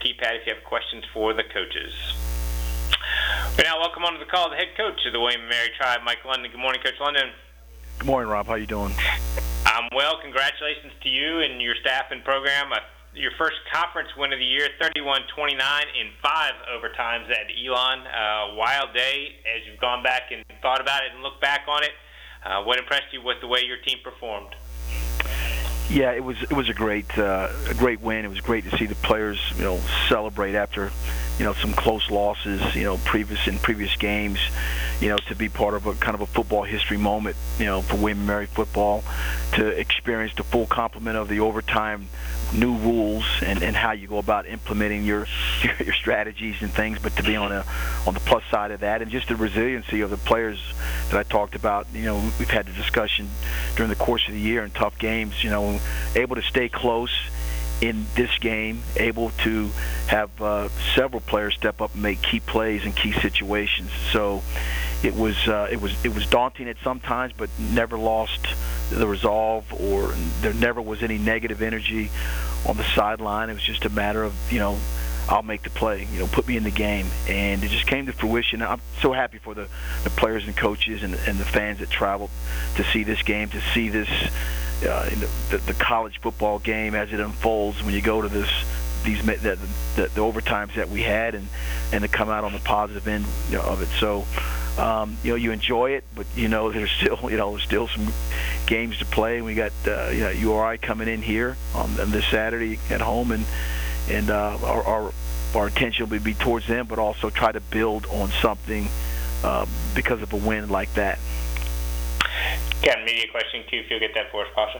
keypad if you have questions for the coaches. We now welcome onto the call the head coach of the William & Mary Tribe, Mike London. Good morning, Coach London. Good morning, Rob. How you doing? I'm well. Congratulations to you and your staff and program. Your first conference win of the year, 31-29 in 5 overtimes at Elon. Wild day as you've gone back and thought about it and looked back on it. What impressed you with the way your team performed? Yeah, it was a great win. It was great to see the players, celebrate after, some close losses, previous games, to be part of a kind of a football history moment, for William & Mary football, to experience the full complement of the overtime new rules and how you go about implementing your strategies and things, but to be on the plus side of that, and just the resiliency of the players that I talked about. We've had the discussion during the course of the year in tough games, able to stay close in this game, able to have several players step up and make key plays in key situations. So it was daunting at some times, but never lost the resolve, or there never was any negative energy on the sideline. It was just a matter of, I'll make the play, put me in the game. And it just came to fruition. I'm so happy for the players and coaches and the fans that traveled to see this game, to see this, the college football game as it unfolds when you go to the overtimes that we had, and to come out on the positive end of it. So, you enjoy it, but there's still some games to play. We got URI coming in here on this Saturday at home, and our attention will be towards them, but also try to build on something because of a win like that. Got a media question too, if you'll get that for us, Pasha.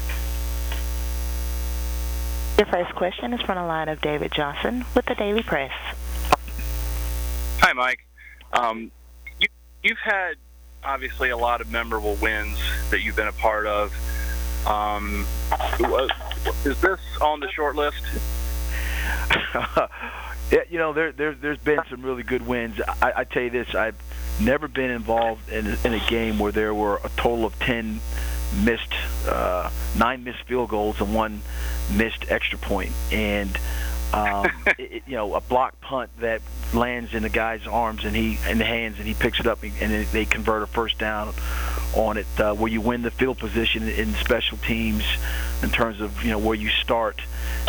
Your first question is from the line of David Johnson with the Daily Press. Hi, Mike. You've had, obviously, a lot of memorable wins that you've been a part of. Is this on the short list? Yeah, there's been some really good wins. I tell you this, I've never been involved in a game where there were a total of 9 missed field goals and 1 missed extra point. And a block punt that lands in the guy's arms and in the hands, and he picks it up, and they convert a first down on it. Where you win the field position in special teams, in terms of where you start.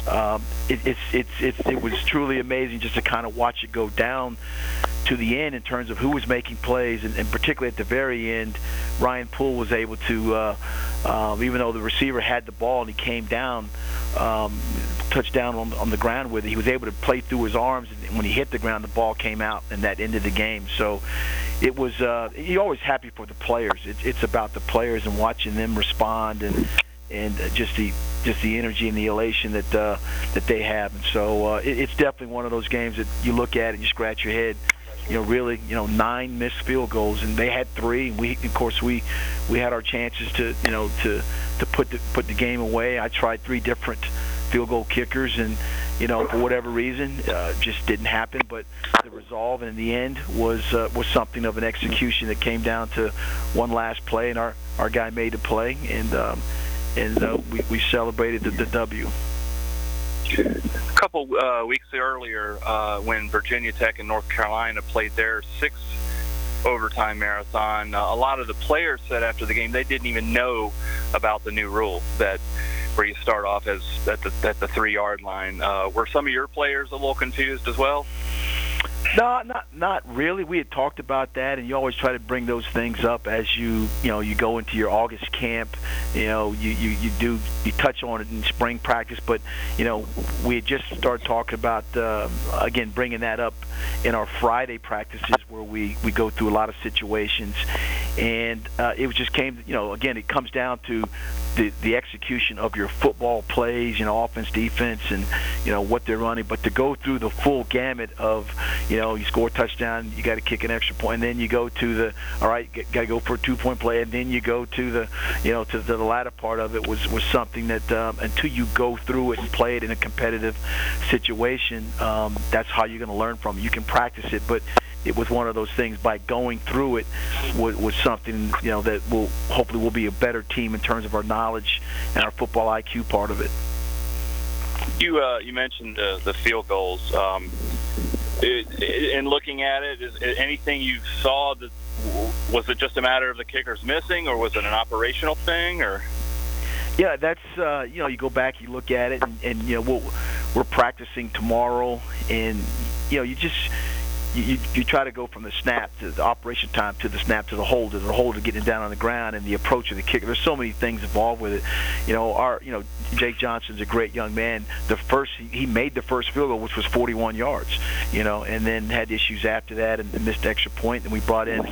It was truly amazing just to kind of watch it go down to the end in terms of who was making plays, and particularly at the very end, Ryan Poole was able to, even though the receiver had the ball and he came down, touchdown on the ground with it, he was able to play through his arms, and when he hit the ground, the ball came out, and that ended the game. So it was, you're always happy for the players. It's about the players and watching them respond, and just the energy and the elation that they have. And so it's definitely one of those games that you look at and you scratch your head. Really, 9 missed field goals, and they had 3. We had our chances to put the game away. I tried 3 different field goal kickers, and for whatever reason, just didn't happen. But the resolve, and in the end, was something of an execution that came down to one last play, and our guy made the play, and we celebrated the W. A couple weeks earlier, when Virginia Tech and North Carolina played their 6th overtime marathon, a lot of the players said after the game they didn't even know about the new rule where you start off at the 3-yard line. Were some of your players a little confused as well? No, not really. We had talked about that, and you always try to bring those things up as you go into your August camp. You touch on it in spring practice, but we had just started talking about again bringing that up in our Friday practices where we go through a lot of situations, and it just came. Again, it comes down to the execution of your football plays, offense, defense, and what they're running. But to go through the full gamut of you score a touchdown, you got to kick an extra point, and then you go to got to go for a 2-point play, and then you go to the to the latter part of it was something that until you go through it and play it in a competitive situation, that's how you're going to learn from it. You can practice it, but it was one of those things. By going through it was something that will hopefully be a better team in terms of our knowledge and our football IQ part of it. You mentioned the field goals. In looking at it, is anything you saw that was it just a matter of the kickers missing, or was it an operational thing, or? Yeah, that's you go back, you look at it, and we're practicing tomorrow, and you try to go from the snap to the operation time to the snap to the holder getting down on the ground, and the approach of the kicker. There's so many things involved with it. Jake Johnson's a great young man. He made the first field goal, which was 41 yards, and then had issues after that and missed the extra point. And we brought in,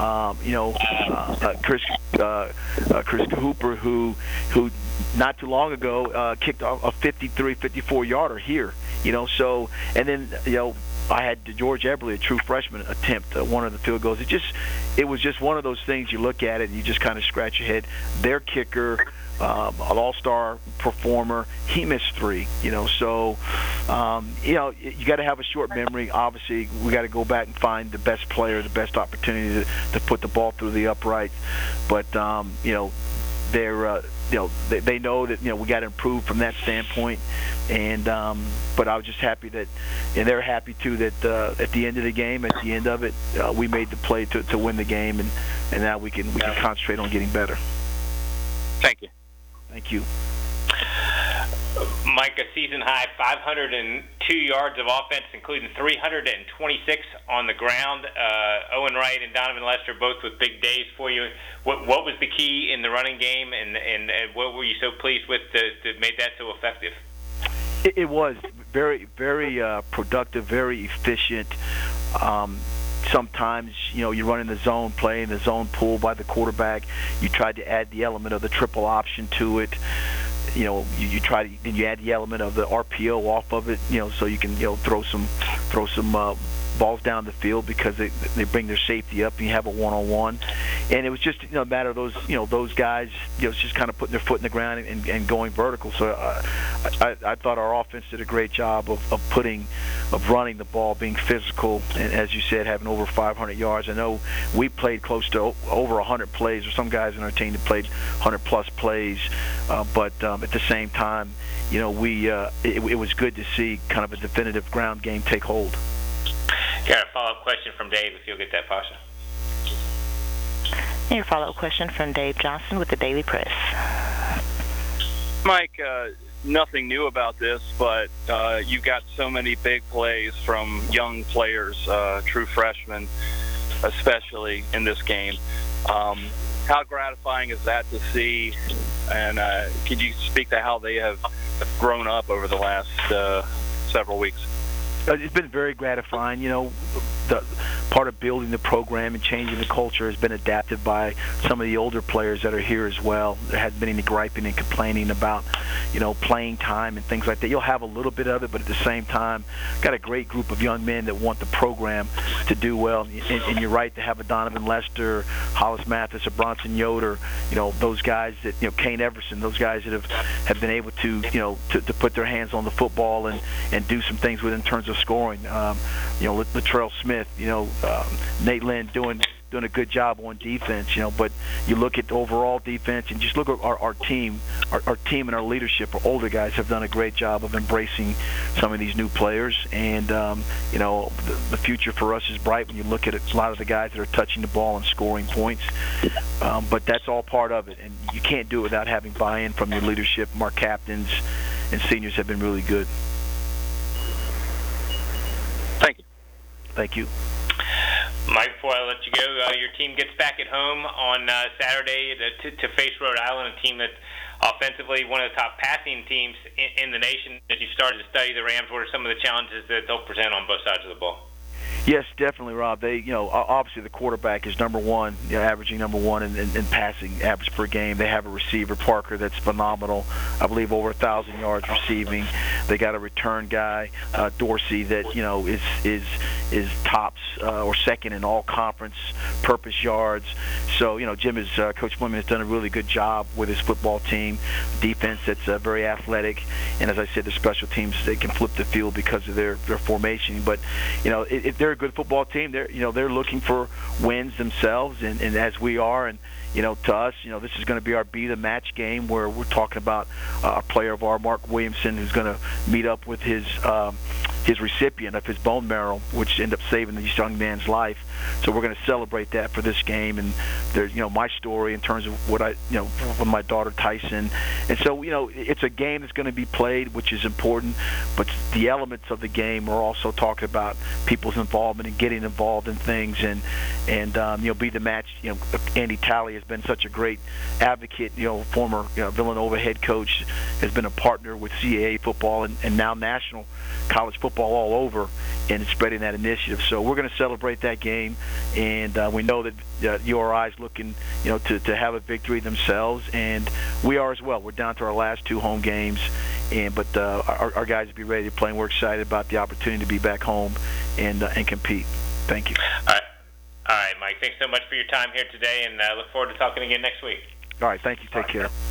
Chris Hooper, who not too long ago kicked a 53-54 yarder here, So, and then I had George Eberle, a true freshman, attempt one of the field goals. It was just one of those things. You look at it and you just kind of scratch your head. Their kicker, an all-star performer, he missed 3. So you got to have a short memory. Obviously, we got to go back and find the best player, the best opportunity to put the ball through the upright. But they're they know that we got to improve from that standpoint, and but I was just happy that, and they're happy too that at the end of the game, at the end of it, we made the play to win the game, and now we can concentrate on getting better. Thank you. Thank you. Mike, a season-high 502 yards of offense, including 326 on the ground. Owen Wright and Donovan Lester both with big days for you. What was the key in the running game, and what were you so pleased with that made that so effective? It was very, very productive, very efficient. Sometimes, you run in the zone play, in the zone pull by the quarterback. You tried to add the element of the triple option to it. You add the element of the RPO off of it, so you can throw some balls down the field because they bring their safety up and you have a one-on-one. And it was just a matter of those guys just kind of putting their foot in the ground and going vertical. So I thought our offense did a great job of running the ball, being physical, and as you said, having over 500 yards. I know we played close to over 100 plays, or some guys in our team that played 100-plus plays, but at the same time, it was good to see kind of a definitive ground game take hold. Got a follow-up question from Dave, if you'll get that, Pasha. And your follow-up question from Dave Johnson with the Daily Press. Mike, nothing new about this, but you got so many big plays from young players, true freshmen, especially in this game. How gratifying is that to see? And could you speak to how they have grown up over the last several weeks? It's been very gratifying. The part of building the program and changing the culture has been adapted by some of the older players that are here as well. There hasn't been any griping and complaining about, playing time and things like that. You'll have a little bit of it, but at the same time, got a great group of young men that want the program to do well. And you're right to have a Donovan Lester, Hollis Mathis, a Bronson Yoder, those guys that, Kane Everson, those guys that have been able to, to put their hands on the football and do some things with in terms of scoring. Latrell Smith, Nate Lynn doing a good job on defense, but you look at the overall defense and just look at our team, our team and our leadership. Our older guys have done a great job of embracing some of these new players, and the future for us is bright when you look at a lot of the guys that are touching the ball and scoring points. But that's all part of it, and you can't do it without having buy-in from your leadership. Our captains and seniors have been really good. Thank you. Thank you. Mike, before I let you go, your team gets back at home on Saturday to face Rhode Island, a team that's offensively one of the top passing teams in the nation. As you started to study the Rams, what are some of the challenges that they'll present on both sides of the ball? Yes, definitely, Rob. They, obviously the quarterback is number one, averaging number one in passing average per game. They have a receiver, Parker, that's phenomenal. I believe over 1,000 yards receiving. They got a return guy, Dorsey, that is tops or second in all conference purpose yards. So Jim is Coach Fleming has done a really good job with his football team. Defense that's very athletic, and as I said, the special teams, they can flip the field because of their formation. But they're they're a good football team. They're looking for wins themselves, and as we are. And to us, this is going to be our be the match game where we're talking about a player of our, Mark Williamson, who's going to meet up with his recipient of his bone marrow, which ended up saving this young man's life. So we're going to celebrate that for this game. And there's, my story in terms of what with my daughter Tyson. And so, it's a game that's going to be played, which is important. But the elements of the game are also talking about people's involvement and getting involved in things. And be the match. Andy Talley has been such a great advocate. Former Villanova head coach, has been a partner with CAA football and now national college football all over, and spreading that initiative. So we're going to celebrate that game, and we know that URI is looking, to have a victory themselves, and we are as well. We're down to our last 2 home games, but our guys will be ready to play, and we're excited about the opportunity to be back home and compete. Thank you. All right, Mike. Thanks so much for your time here today, and I look forward to talking again next week. All right. Thank you. Take care.